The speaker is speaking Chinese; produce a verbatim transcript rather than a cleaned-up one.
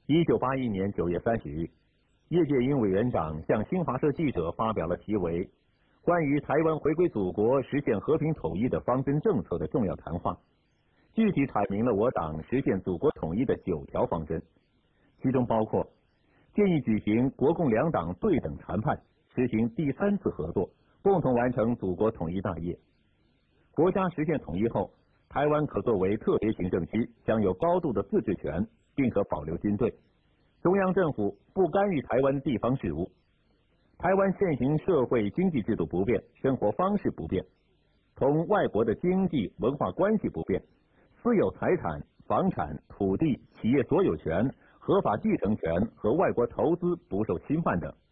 一九八一年九月三十日，叶剑英委员长向新华社记者发表了题为《关于台湾回归祖国、实现和平统一的方针政策》的重要谈话，具体阐明了我党实现祖国统一的九条方针，其中包括建议举行国共两党对等谈判，实行第三次合作，共同完成祖国统一大业。国家实现统一后，台湾可作为特别行政区，享有高度的自治权，并可保留军队。中央政府不干预台湾地方事务。台湾现行社会经济制度不变，生活方式不变，同外国的经济文化关系不变，私有财产、房产、土地、企业所有权、合法继承权和外国投资不受侵犯等。